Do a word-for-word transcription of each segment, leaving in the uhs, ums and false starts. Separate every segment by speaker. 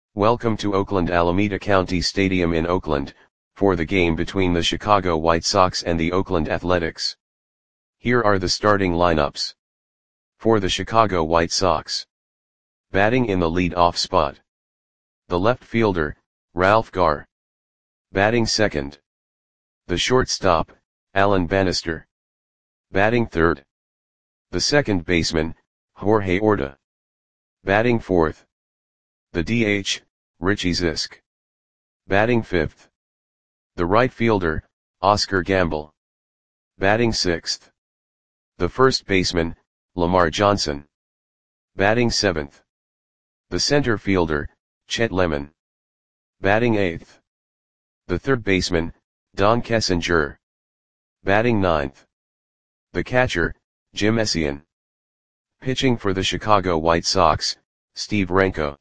Speaker 1: Welcome to Oakland Alameda County Stadium in Oakland, for the game between the Chicago White Sox and the Oakland Athletics. Here are the starting lineups. For the Chicago White Sox. Batting in the lead-off spot. The left fielder, Ralph Garr. Batting second. The shortstop, Alan Bannister. Batting third. The second baseman, Jorge Orta. Batting fourth. The D H, Richie Zisk. Batting fifth. The right fielder, Oscar Gamble. Batting sixth. The first baseman, Lamar Johnson. Batting seventh. The center fielder, Chet Lemon. Batting eighth. The third baseman, Don Kessinger. Batting ninth. The catcher, Jim Essien. Pitching for the Chicago White Sox, Steve Renko.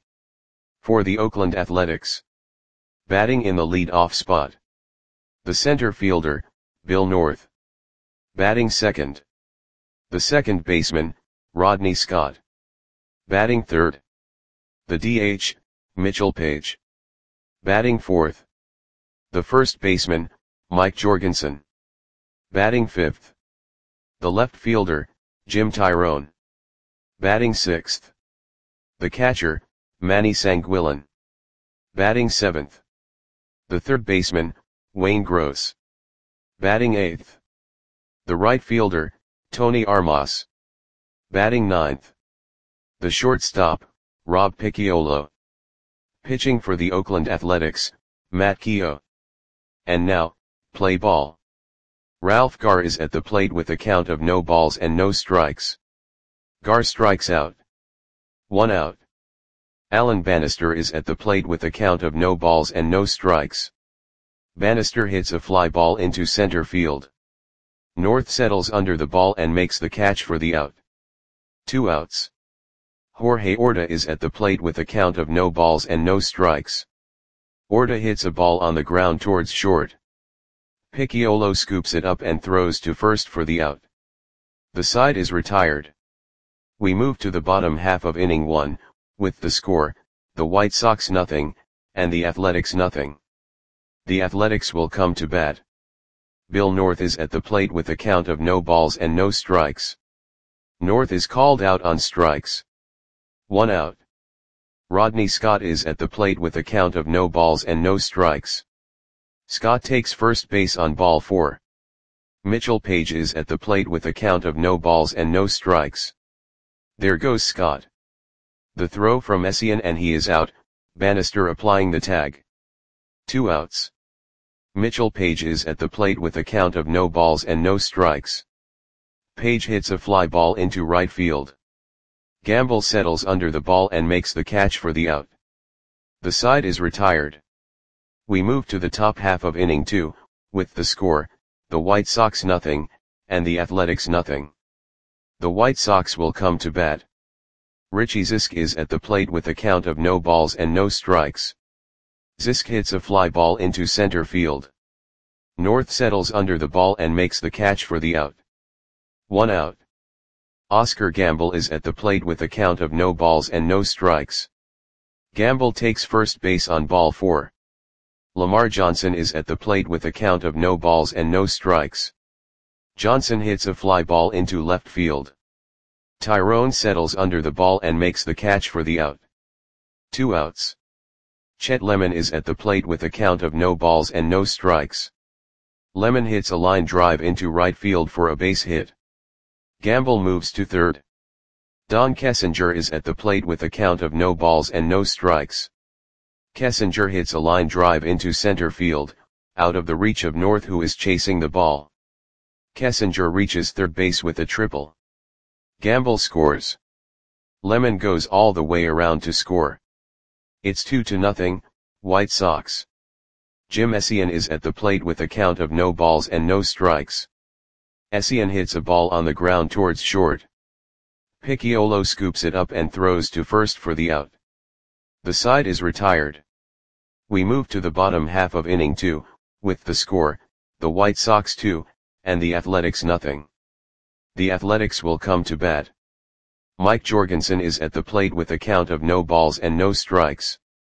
Speaker 1: For the Oakland Athletics. Batting in the lead-off spot. The center fielder, Bill North. Batting second. The second baseman, Rodney Scott. Batting third. The D H, Mitchell Page. Batting fourth. The first baseman, Mike Jorgensen. Batting fifth. The left fielder, Jim Tyrone. Batting sixth. The catcher, Manny Sanguillen. Batting seventh. The third baseman, Wayne Gross. Batting eighth. The right fielder, Tony Armas. Batting ninth. The shortstop, Rob Picciolo. Pitching for the Oakland Athletics, Matt Keough. And now, play ball. Ralph Garr is at the plate with a count of no balls and no strikes. Garr strikes out. One out. Alan Bannister is at the plate with a count of no balls and no strikes. Bannister hits a fly ball into center field. North settles under the ball and makes the catch for the out. Two outs. Jorge Orta is at the plate with a count of no balls and no strikes. Orta hits a ball on the ground towards short. Picciolo scoops it up and throws to first for the out. The side is retired. We move to the bottom half of inning one, with the score, the White Sox nothing, and the Athletics nothing. The Athletics will come to bat. Bill North is at the plate with a count of no balls and no strikes. North is called out on strikes. One out. Rodney Scott is at the plate with a count of no balls and no strikes. Scott takes first base on ball four. Mitchell Page is at the plate with a count of no balls and no strikes. There goes Scott. The throw from Essien and he is out, Bannister applying the tag. Two outs. Mitchell Page is at the plate with a count of no balls and no strikes. Page hits a fly ball into right field. Gamble settles under the ball and makes the catch for the out. The side is retired. We move to the top half of inning two, with the score, the White Sox nothing, and the Athletics nothing. The White Sox will come to bat. Richie Zisk is at the plate with a count of no balls and no strikes. Zisk hits a fly ball into center field. North settles under the ball and makes the catch for the out. One out. Oscar Gamble is at the plate with a count of no balls and no strikes. Gamble takes first base on ball four. Lamar Johnson is at the plate with a count of no balls and no strikes. Johnson hits a fly ball into left field. Tyrone settles under the ball and makes the catch for the out. Two outs. Chet Lemon is at the plate with a count of no balls and no strikes. Lemon hits a line drive into right field for a base hit. Gamble moves to third. Don Kessinger is at the plate with a count of no balls and no strikes. Kessinger hits a line drive into center field, out of the reach of North who is chasing the ball. Kessinger reaches third base with a triple. Gamble scores. Lemon goes all the way around to score. It's two to nothing, White Sox. Jim Essien is at the plate with a count of no balls and no strikes. Essien hits a ball on the ground towards short. Picciolo scoops it up and throws to first for the out. The side is retired. We move to the bottom half of inning two, with the score, the White Sox two, and the Athletics nothing. The Athletics will come to bat. Mike Jorgensen is at the plate with a count of no balls and no strikes.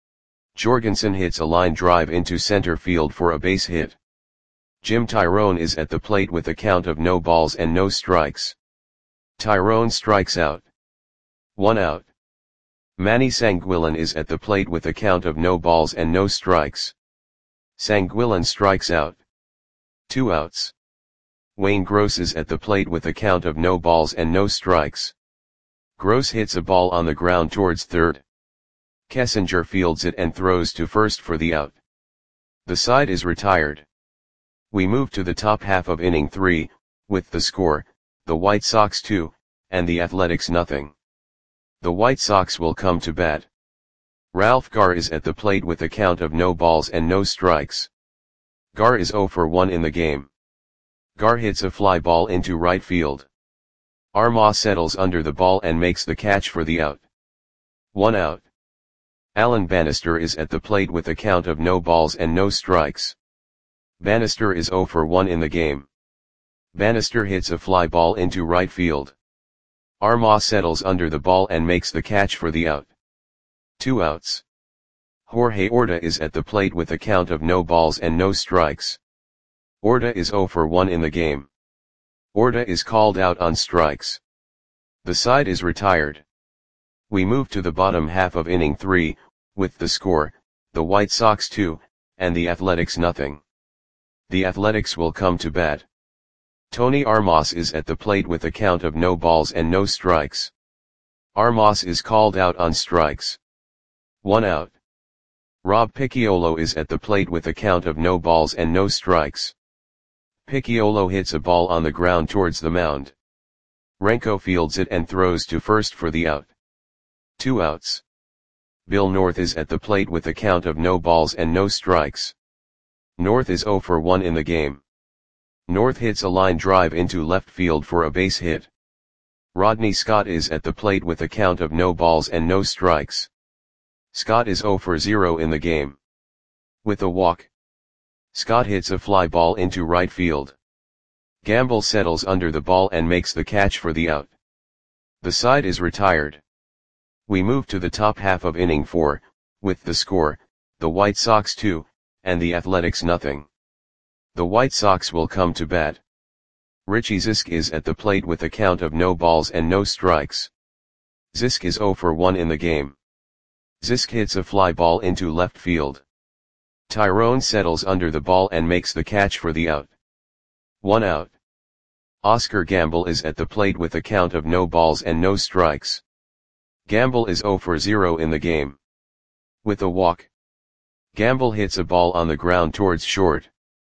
Speaker 1: Jorgensen hits a line drive into center field for a base hit. Jim Tyrone is at the plate with a count of no balls and no strikes. Tyrone strikes out. One out. Manny Sanguillen is at the plate with a count of no balls and no strikes. Sanguillen strikes out. Two outs. Wayne Gross is at the plate with a count of no balls and no strikes. Gross hits a ball on the ground towards third. Kessinger fields it and throws to first for the out. The side is retired. We move to the top half of inning three, with the score, the White Sox two, and the Athletics nothing. The White Sox will come to bat. Ralph Garr is at the plate with a count of no balls and no strikes. Garr is oh for one in the game. Garr hits a fly ball into right field. Armah settles under the ball and makes the catch for the out. One out. Alan Bannister is at the plate with a count of no balls and no strikes. Bannister is oh for one in the game. Bannister hits a fly ball into right field. Armah settles under the ball and makes the catch for the out. Two outs. Jorge Orta is at the plate with a count of no balls and no strikes. Orta is oh for one in the game. Orta is called out on strikes. The side is retired. We move to the bottom half of inning three, with the score, the White Sox two, and the Athletics nothing. The Athletics will come to bat. Tony Armas is at the plate with a count of no balls and no strikes. Armas is called out on strikes. One out. Rob Picciolo is at the plate with a count of no balls and no strikes. Picciolo hits a ball on the ground towards the mound. Renko fields it and throws to first for the out. Two outs. Bill North is at the plate with a count of no balls and no strikes. North is oh for one in the game. North hits a line drive into left field for a base hit. Rodney Scott is at the plate with a count of no balls and no strikes. Scott is oh for zero in the game. With a walk. Scott hits a fly ball into right field. Gamble settles under the ball and makes the catch for the out. The side is retired. We move to the top half of inning four, with the score, the White Sox two, and the Athletics nothing. The White Sox will come to bat. Richie Zisk is at the plate with a count of no balls and no strikes. Zisk is oh for one in the game. Zisk hits a fly ball into left field. Tyrone settles under the ball and makes the catch for the out. One out. Oscar Gamble is at the plate with a count of no balls and no strikes. Gamble is oh for zero in the game. With a walk. Gamble hits a ball on the ground towards short.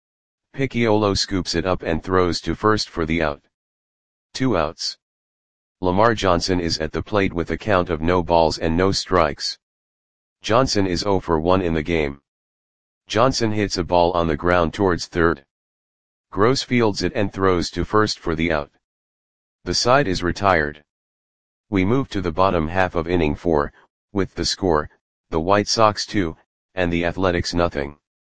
Speaker 1: Picciolo scoops it up and throws to first for the out. Two outs. Lamar Johnson is at the plate with a count of no balls and no strikes. Johnson is oh for one in the game. Johnson hits a ball on the ground towards third. Gross fields it and throws to first for the out. The side is retired. We move to the bottom half of inning four, with the score, the White Sox two, and the Athletics nothing.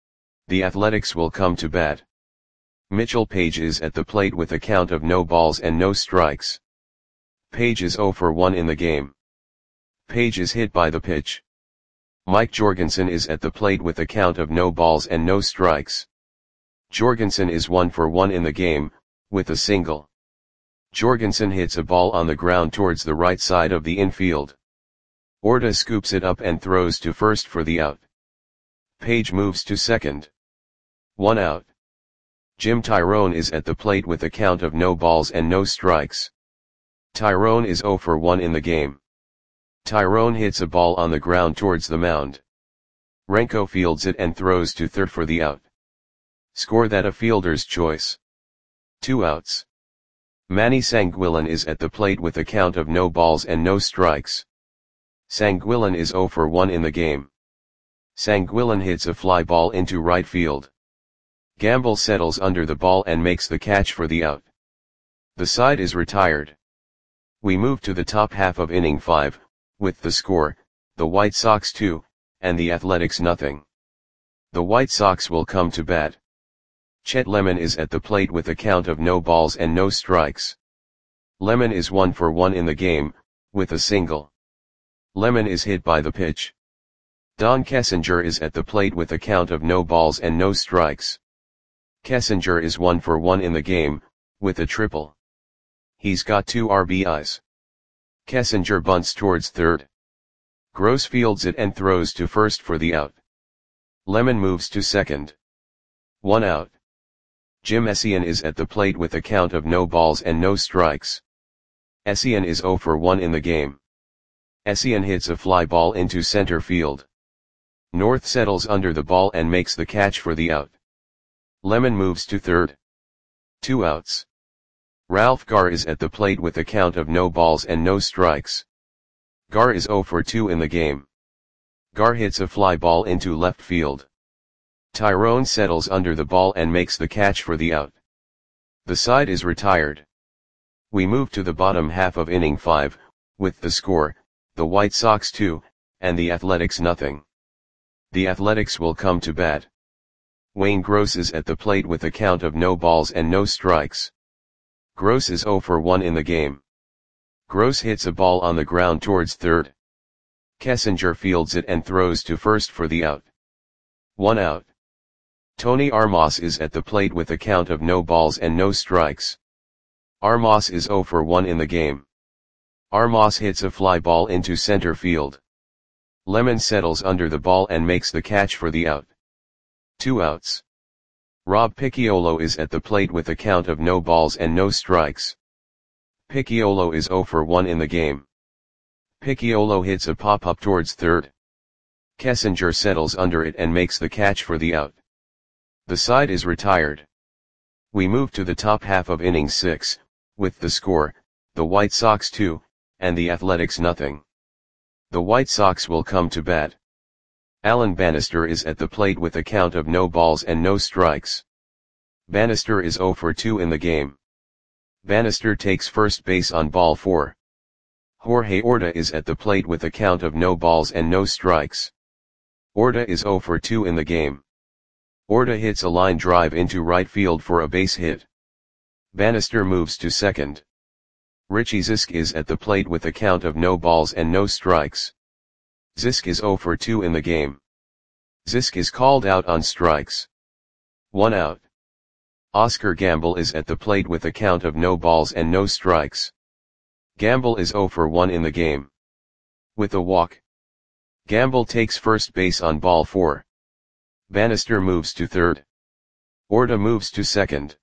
Speaker 1: The Athletics will come to bat. Mitchell Page is at the plate with a count of no balls and no strikes. Page is oh for one in the game. Page is hit by the pitch. Mike Jorgensen is at the plate with a count of no balls and no strikes. Jorgensen is one for one in the game, with a single. Jorgensen hits a ball on the ground towards the right side of the infield. Orta scoops it up and throws to first for the out. Page moves to second. One out. Jim Tyrone is at the plate with a count of no balls and no strikes. Tyrone is oh for one in the game. Tyrone hits a ball on the ground towards the mound. Renko fields it and throws to third for the out. Score that a fielder's choice. Two outs. Manny Sanguillen is at the plate with a count of no balls and no strikes. Sanguillen is oh for one in the game. Sanguillen hits a fly ball into right field. Gamble settles under the ball and makes the catch for the out. The side is retired. We move to the top half of inning five, with the score, the White Sox two, and the Athletics nothing. The White Sox will come to bat. Chet Lemon is at the plate with a count of no balls and no strikes. Lemon is one for one in the game, with a single. Lemon is hit by the pitch. Don Kessinger is at the plate with a count of no balls and no strikes. Kessinger is one for one in the game, with a triple. He's got two R B Is. Kessinger bunts towards third. Gross fields it and throws to first for the out. Lemon moves to second. One out. Jim Essien is at the plate with a count of no balls and no strikes. Essien is zero for one in the game. Essien hits a fly ball into center field. North settles under the ball and makes the catch for the out. Lemon moves to third. Two outs. Ralph Garr is at the plate with a count of no balls and no strikes. Garr is zero for two in the game. Garr hits a fly ball into left field. Tyrone settles under the ball and makes the catch for the out. The side is retired. We move to the bottom half of inning five, with the score, the White Sox two, and the Athletics nothing. The Athletics will come to bat. Wayne Gross is at the plate with a count of no balls and no strikes. Gross is zero for one in the game. Gross hits a ball on the ground towards third. Kessinger fields it and throws to first for the out. One out. Tony Armas is at the plate with a count of no balls and no strikes. Armas is zero for one in the game. Armas hits a fly ball into center field. Lemon settles under the ball and makes the catch for the out. Two outs. Rob Picciolo is at the plate with a count of no balls and no strikes. Picciolo is zero for one in the game. Picciolo hits a pop-up towards third. Kessinger settles under it and makes the catch for the out. The side is retired. We move to the top half of inning six, with the score, the White Sox two, and the Athletics nothing. The White Sox will come to bat. Alan Bannister is at the plate with a count of no balls and no strikes. Bannister is zero for two in the game. Bannister takes first base on ball four. Jorge Orta is at the plate with a count of no balls and no strikes. Orta is zero for two in the game. Orta hits a line drive into right field for a base hit. Bannister moves to second. Richie Zisk is at the plate with a count of no balls and no strikes. Zisk is zero for two in the game. Zisk is called out on strikes. One out. Oscar Gamble is at the plate with a count of no balls and no strikes. Gamble is zero for one in the game. With a walk. Gamble takes first base on ball four. Bannister moves to third. Orta moves to second.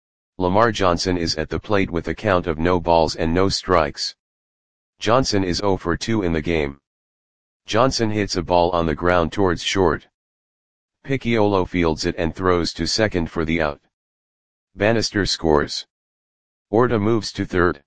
Speaker 1: Lamar Johnson is at the plate with a count of no balls and no strikes. Johnson is zero for two in the game. Johnson hits a ball on the ground towards short. Picciolo fields it and throws to second for the out. Bannister scores. Orta moves to third.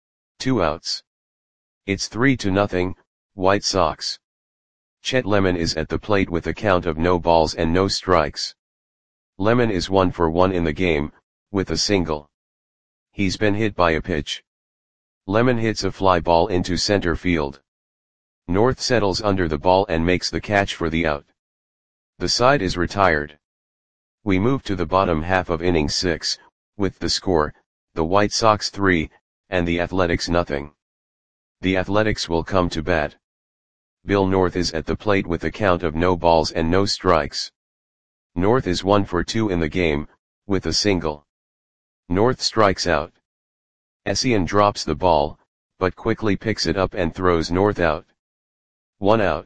Speaker 1: Two outs. It's three to nothing, White Sox. Chet Lemon is at the plate with a count of no balls and no strikes. Lemon is one for one in the game, with a single. He's been hit by a pitch. Lemon hits a fly ball into center field. North settles under the ball and makes the catch for the out. The side is retired. We move to the bottom half of inning six, with the score, the White Sox three, and the Athletics nothing. The Athletics will come to bat. Bill North is at the plate with a count of no balls and no strikes. North is one for two in the game, with a single. North strikes out. Essien drops the ball, but quickly picks it up and throws North out. One out.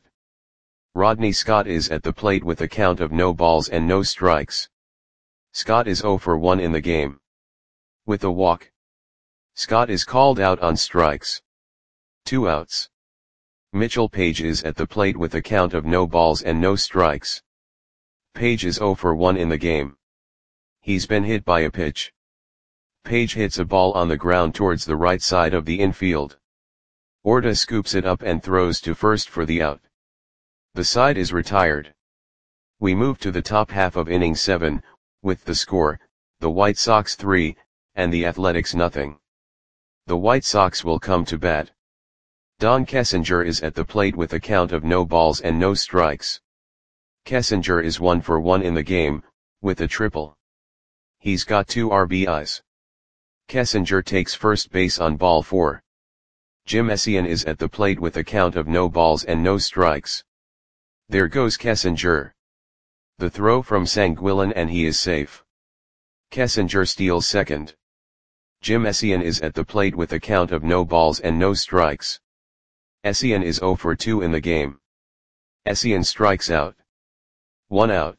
Speaker 1: Rodney Scott is at the plate with a count of no balls and no strikes. Scott is zero for one in the game. With a walk. Scott is called out on strikes. Two outs. Mitchell Page is at the plate with a count of no balls and no strikes. Page is zero for one in the game. He's been hit by a pitch. Page hits a ball on the ground towards the right side of the infield. Orta scoops it up and throws to first for the out. The side is retired. We move to the top half of inning seven, with the score, the White Sox three, and the Athletics nothing. The White Sox will come to bat. Don Kessinger is at the plate with a count of no balls and no strikes. Kessinger is one for one in the game, with a triple. He's got two R B Is. Kessinger takes first base on ball four. Jim Essien is at the plate with a count of no balls and no strikes. There goes Kessinger. The throw from Sanguillen and he is safe. Kessinger steals second. Jim Essien is at the plate with a count of no balls and no strikes. Essien is zero for two in the game. Essien strikes out. One out.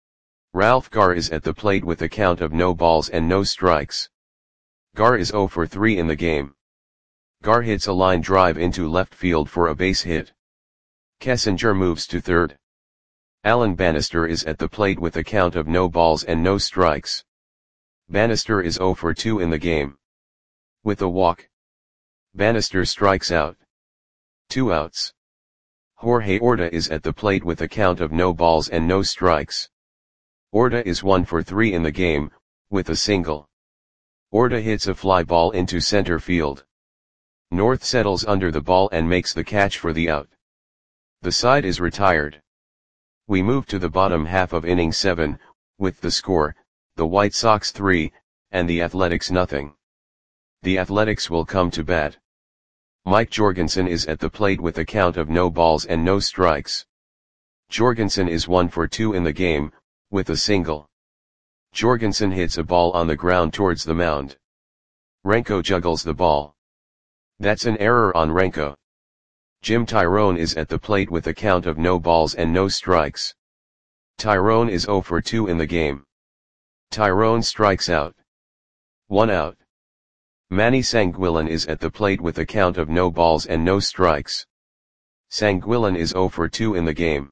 Speaker 1: Ralph Garr is at the plate with a count of no balls and no strikes. Garr is zero for three in the game. Garr hits a line drive into left field for a base hit. Kessinger moves to third. Alan Bannister is at the plate with a count of no balls and no strikes. Bannister is zero for two in the game. With a walk, Bannister strikes out. Two outs. Jorge Orta is at the plate with a count of no balls and no strikes. Orta is one for three in the game, with a single. Orta hits a fly ball into center field. North settles under the ball and makes the catch for the out. The side is retired. We move to the bottom half of inning seven, with the score, the White Sox three, and the Athletics nothing. The Athletics will come to bat. Mike Jorgensen is at the plate with a count of no balls and no strikes. Jorgensen is one for two in the game, with a single. Jorgensen hits a ball on the ground towards the mound. Renko juggles the ball. That's an error on Renko. Jim Tyrone is at the plate with a count of no balls and no strikes. Tyrone is zero for two in the game. Tyrone strikes out. One out. Manny Sanguillen is at the plate with a count of no balls and no strikes. Sanguillen is zero for two in the game.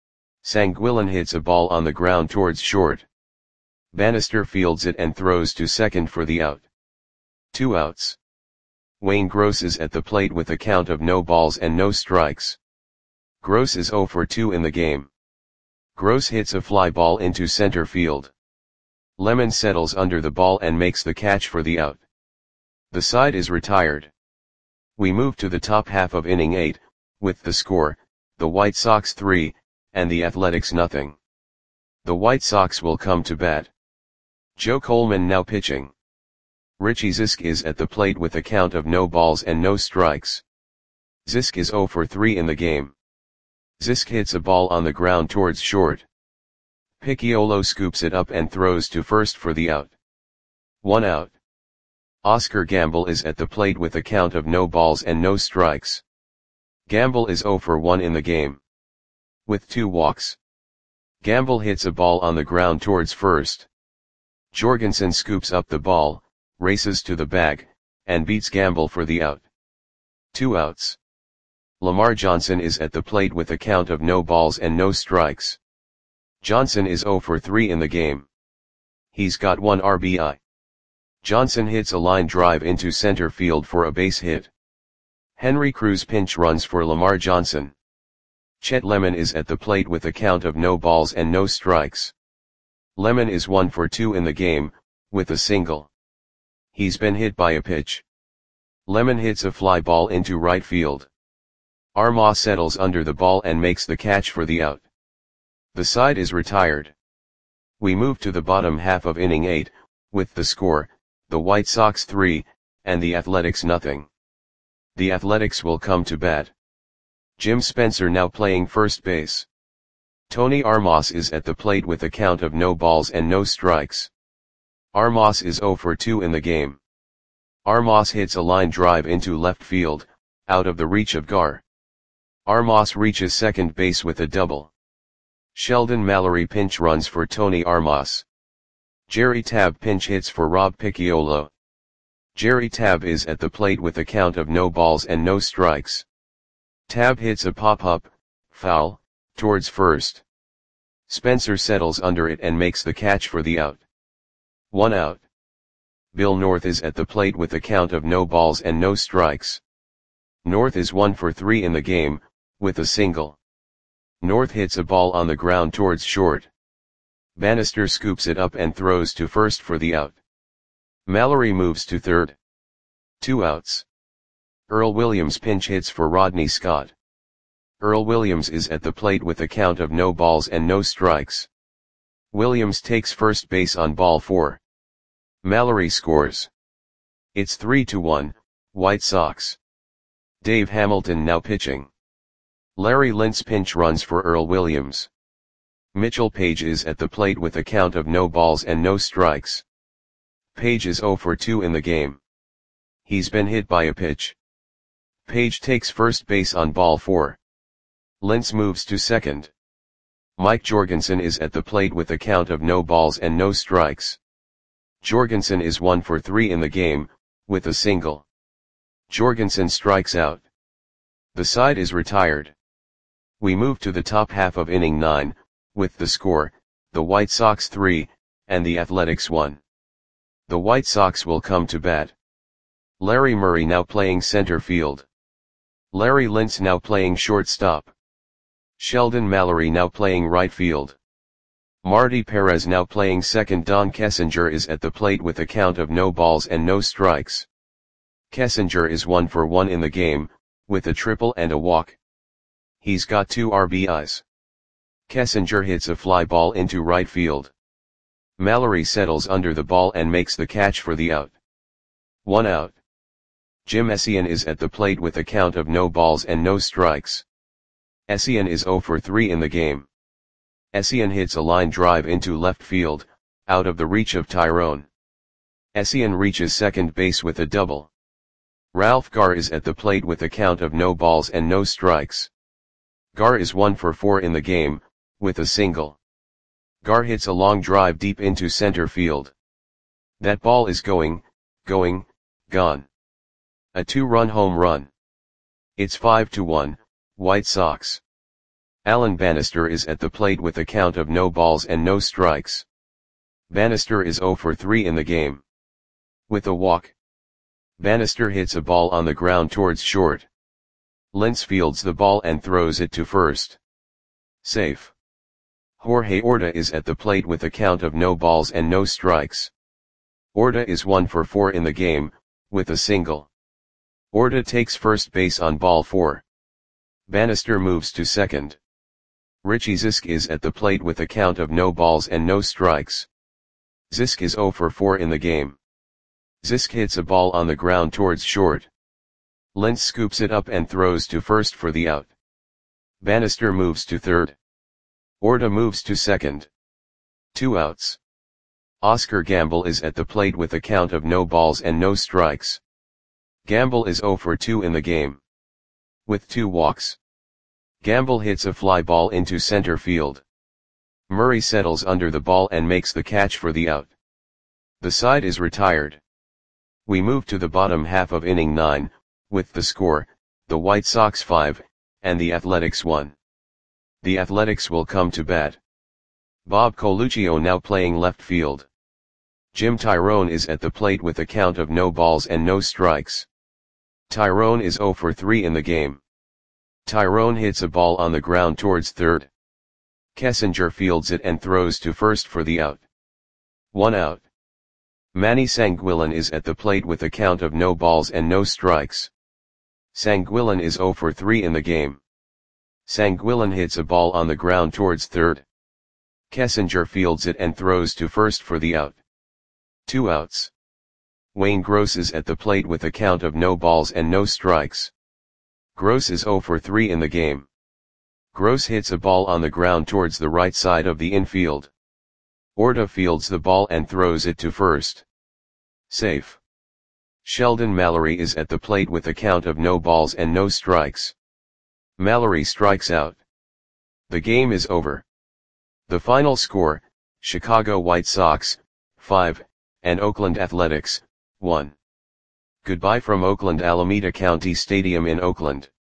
Speaker 1: Sanguillen hits a ball on the ground towards short. Bannister fields it and throws to second for the out. Two outs. Wayne Gross is at the plate with a count of no balls and no strikes. Gross is zero for two in the game. Gross hits a fly ball into center field. Lemon settles under the ball and makes the catch for the out. The side is retired. We move to the top half of inning eight, with the score, the White Sox three, and the Athletics nothing. The White Sox will come to bat. Joe Coleman now pitching. Richie Zisk is at the plate with a count of no balls and no strikes. Zisk is zero for three in the game. Zisk hits a ball on the ground towards short. Picciolo scoops it up and throws to first for the out. One out. Oscar Gamble is at the plate with a count of no balls and no strikes. Gamble is zero for one in the game. With two walks, Gamble hits a ball on the ground towards first. Jorgensen scoops up the ball, races to the bag, and beats Gamble for the out. Two outs. Lamar Johnson is at the plate with a count of no balls and no strikes. Johnson is zero for three in the game. He's got one R B I. Johnson hits a line drive into center field for a base hit. Henry Cruz pinch runs for Lamar Johnson. Chet Lemon is at the plate with a count of no balls and no strikes. Lemon is one for two in the game, with a single. He's been hit by a pitch. Lemon hits a fly ball into right field. Armah settles under the ball and makes the catch for the out. The side is retired. We move to the bottom half of inning eight, with the score, the White Sox three, and the Athletics nothing. The Athletics will come to bat. Jim Spencer now playing first base. Tony Armas is at the plate with a count of no balls and no strikes. Armas is zero for two in the game. Armas hits a line drive into left field, out of the reach of Garr. Armas reaches second base with a double. Sheldon Mallory pinch runs for Tony Armas. Jerry Tabb pinch hits for Rob Picciolo. Jerry Tabb is at the plate with a count of no balls and no strikes. Tabb hits a pop-up, foul, towards first. Spencer settles under it and makes the catch for the out. One out. Bill North is at the plate with a count of no balls and no strikes. North is one for three in the game, with a single. North hits a ball on the ground towards short. Bannister scoops it up and throws to first for the out. Mallory moves to third. Two outs. Earl Williams pinch hits for Rodney Scott. Earl Williams is at the plate with a count of no balls and no strikes. Williams takes first base on ball four. Mallory scores. It's three to one, White Sox. Dave Hamilton now pitching. Larry Lintz pinch runs for Earl Williams. Mitchell Page is at the plate with a count of no balls and no strikes. Page is zero for two in the game. He's been hit by a pitch. Page takes first base on ball four. Lintz moves to second. Mike Jorgensen is at the plate with a count of no balls and no strikes. Jorgensen is one for three in the game, with a single. Jorgensen strikes out. The side is retired. We move to the top half of inning nine, with the score, the White Sox three, and the Athletics one. The White Sox will come to bat. Larry Murray now playing center field. Larry Lintz now playing shortstop. Sheldon Mallory now playing right field. Marty Perez now playing second. Don Kessinger is at the plate with a count of no balls and no strikes. Kessinger is one for one in the game, with a triple and a walk. He's got two R B Is. Kessinger hits a fly ball into right field. Mallory settles under the ball and makes the catch for the out. One out. Jim Essien is at the plate with a count of no balls and no strikes. Essien is zero for three in the game. Essien hits a line drive into left field, out of the reach of Tyrone. Essien reaches second base with a double. Ralph Garr is at the plate with a count of no balls and no strikes. Garr is one for four in the game, with a single. Garr hits a long drive deep into center field. That ball is going, going, gone. A two-run home run. It's five to one, White Sox. Alan Bannister is at the plate with a count of no balls and no strikes. Bannister is zero for three in the game. With a walk. Bannister hits a ball on the ground towards short. Lintz fields the ball and throws it to first. Safe. Jorge Orta is at the plate with a count of no balls and no strikes. Orta is one for four in the game, with a single. Orta takes first base on ball four. Bannister moves to second. Richie Zisk is at the plate with a count of no balls and no strikes. Zisk is zero for four in the game. Zisk hits a ball on the ground towards short. Lintz scoops it up and throws to first for the out. Bannister moves to third. Orta moves to second. Two outs. Oscar Gamble is at the plate with a count of no balls and no strikes. Gamble is zero for two in the game. With two walks. Gamble hits a fly ball into center field. Murray settles under the ball and makes the catch for the out. The side is retired. We move to the bottom half of inning nine, with the score, the White Sox five, and the Athletics one. The Athletics will come to bat. Bob Coluccio now playing left field. Jim Tyrone is at the plate with a count of no balls and no strikes. Tyrone is zero for three in the game. Tyrone hits a ball on the ground towards third. Kessinger fields it and throws to first for the out. One out. Manny Sanguillen is at the plate with a count of no balls and no strikes. Sanguillen is zero for three in the game. Sanguillen hits a ball on the ground towards third. Kessinger fields it and throws to first for the out. Two outs. Wayne Gross is at the plate with a count of no balls and no strikes. Gross is zero for three in the game. Gross hits a ball on the ground towards the right side of the infield. Orta fields the ball and throws it to first. Safe. Sheldon Mallory is at the plate with a count of no balls and no strikes. Mallory strikes out. The game is over. The final score, Chicago White Sox, five, and Oakland Athletics, one. Goodbye from Oakland Alameda County Stadium in Oakland.